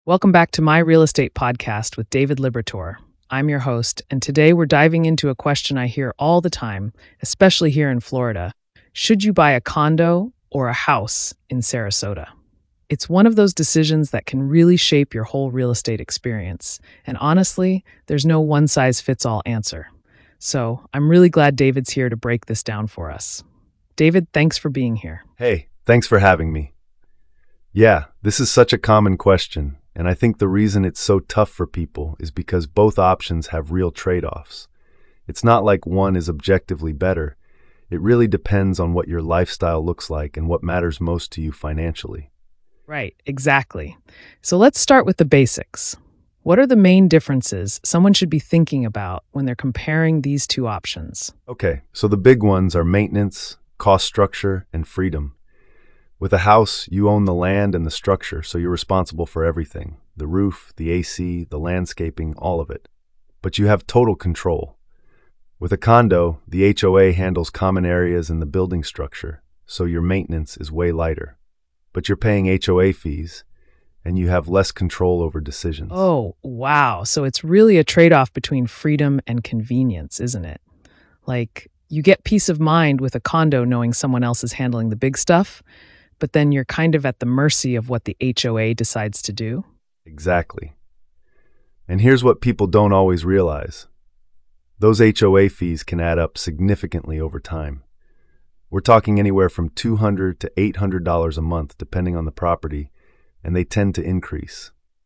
Welcome back to my real estate podcast with David Libertor. I'm your host, and today we're diving into a question I hear all the time, especially here in Florida. Should you buy a condo or a house in Sarasota? It's one of those decisions that can really shape your whole real estate experience. And honestly, there's no one-size-fits-all answer. So I'm really glad David's here to break this down for us. David, thanks for being here. Hey, thanks for having me. Yeah, this is such a common question, and I think the reason it's so tough for people is because both options have real trade-offs. It's not like one is objectively better. It really depends on what your lifestyle looks like and what matters most to you financially. Right, exactly. So let's start with the basics. What are the main differences someone should be thinking about when they're comparing these two options? Okay, so the big ones are maintenance, cost structure, and freedom. With a house, you own the land and the structure, so you're responsible for everything. The roof, the AC, the landscaping, all of it. But you have total control. With a condo, the HOA handles common areas and the building structure, so your maintenance is way lighter. But you're paying HOA fees, and you have less control over decisions. Oh, wow. So it's really a trade-off between freedom and convenience, isn't it? Like, you get peace of mind with a condo knowing someone else is handling the big stuff, but then you're kind of at the mercy of what the HOA decides to do. Exactly. And here's what people don't always realize. Those HOA fees can add up significantly over time. We're talking anywhere from $200 to $800 a month, depending on the property, and they tend to increase.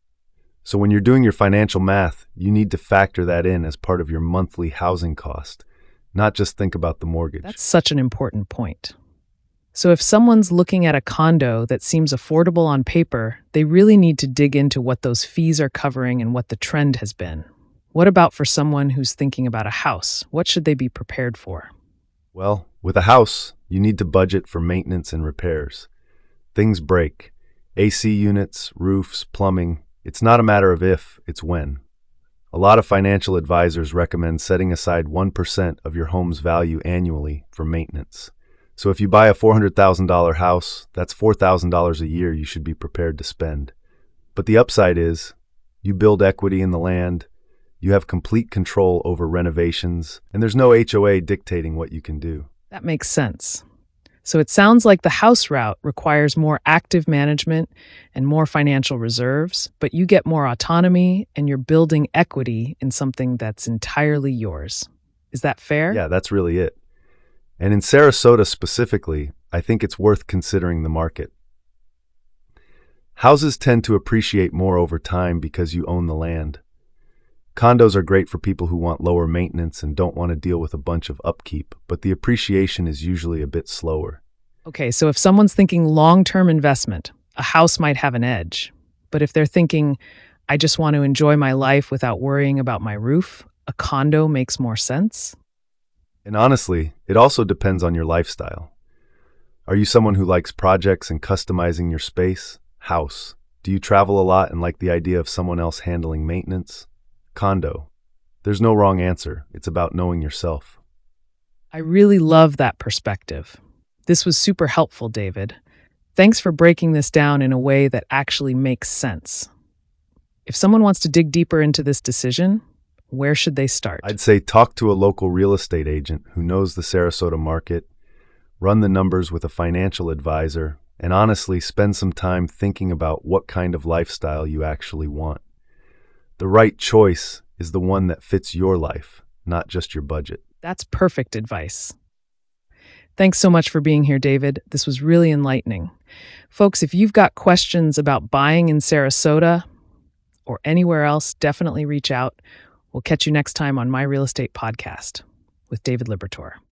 So when you're doing your financial math, you need to factor that in as part of your monthly housing cost, not just think about the mortgage. That's such an important point. So if someone's looking at a condo that seems affordable on paper, they really need to dig into what those fees are covering and what the trend has been. What about for someone who's thinking about a house? What should they be prepared for? Well, with a house, you need to budget for maintenance and repairs. Things break. AC units, roofs, plumbing. It's not a matter of if, it's when. A lot of financial advisors recommend setting aside 1% of your home's value annually for maintenance. So if you buy a $400,000 house, that's $4,000 a year you should be prepared to spend. But the upside is, you build equity in the land, you have complete control over renovations, and there's no HOA dictating what you can do. That makes sense. So it sounds like the house route requires more active management and more financial reserves, but you get more autonomy and you're building equity in something that's entirely yours. Is that fair? Yeah, that's really it. And in Sarasota specifically, I think it's worth considering the market. Houses tend to appreciate more over time because you own the land. Condos are great for people who want lower maintenance and don't want to deal with a bunch of upkeep, but the appreciation is usually a bit slower. Okay, so if someone's thinking long-term investment, a house might have an edge. But if they're thinking, I just want to enjoy my life without worrying about my roof, a condo makes more sense. And honestly, it also depends on your lifestyle. Are you someone who likes projects and customizing your space? House. Do you travel a lot and like the idea of someone else handling maintenance? Condo. There's no wrong answer. It's about knowing yourself. I really love that perspective. This was super helpful, David. Thanks for breaking this down in a way that actually makes sense. If someone wants to dig deeper into this decision, where should they start? I'd say talk to a local real estate agent who knows the Sarasota market, run the numbers with a financial advisor, and honestly spend some time thinking about what kind of lifestyle you actually want. The right choice is the one that fits your life, not just your budget. That's perfect advice. Thanks so much for being here, David. This was really enlightening. Folks, if you've got questions about buying in Sarasota or anywhere else, definitely reach out. We'll catch you next time on My Real Estate Podcast with David Libertor.